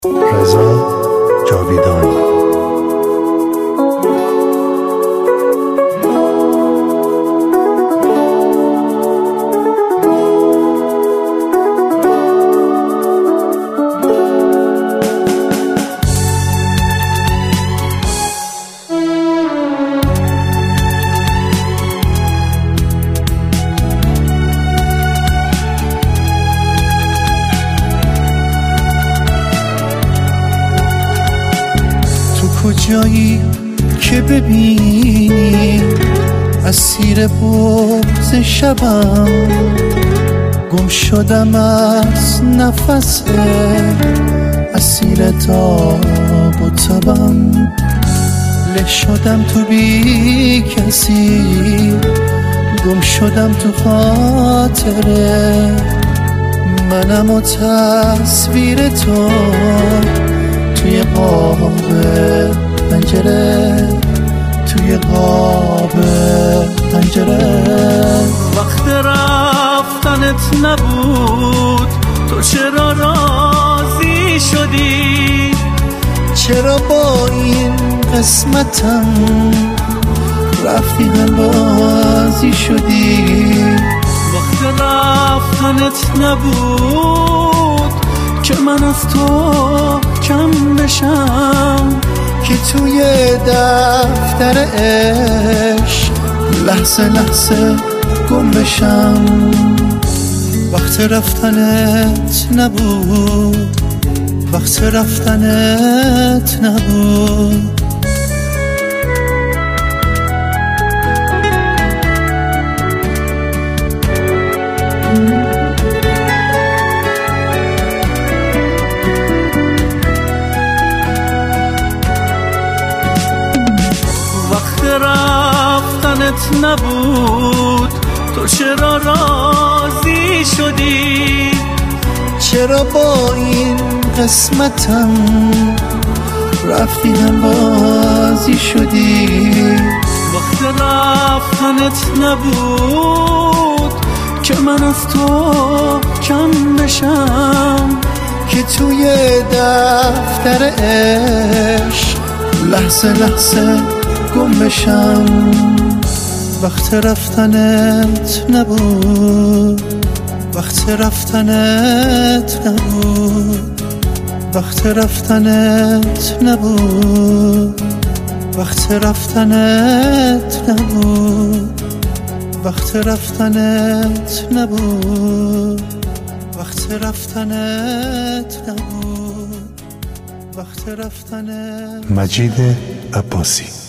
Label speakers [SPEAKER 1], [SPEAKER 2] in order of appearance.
[SPEAKER 1] رضا جاویدانی.
[SPEAKER 2] کجایی که ببینی اسیر بغض شبم، گم شدم از نفس اسیر تاب و تبم، له شدم تو بی کسی، گم شدم تو خاطره منم و تصویر تو توی قاب پنجره، توی قاب پنجره.
[SPEAKER 3] وقت رفتنت نبود تو چرا راضی شدی؟
[SPEAKER 2] چرا با این قسمتم رفتی هم بازی شدی؟
[SPEAKER 3] وقت رفتنت نبود که من از تو کم بشم،
[SPEAKER 2] که توی دفتر عشق لحظه لحظه گم بشم. وقت رفتنت نبود، وقت رفتنت نبود.
[SPEAKER 3] وقت رفتنت نبود تو چرا راضی شدی؟
[SPEAKER 2] چرا با این قسمتم رفتی هم بازی شدی؟
[SPEAKER 3] وقت رفتنت نبود که من از تو کم بشم،
[SPEAKER 2] که توی دفتر عشق لحظه لحظه گم بشم. وقت رفتنت نبود، وقت رفتنت نبود، وقت رفتنت نبود، وقت رفتنت نبود، وقت رفتنت نبود، وقت رفتنت نبود، وقت رفتنت.
[SPEAKER 1] مجید عباسی.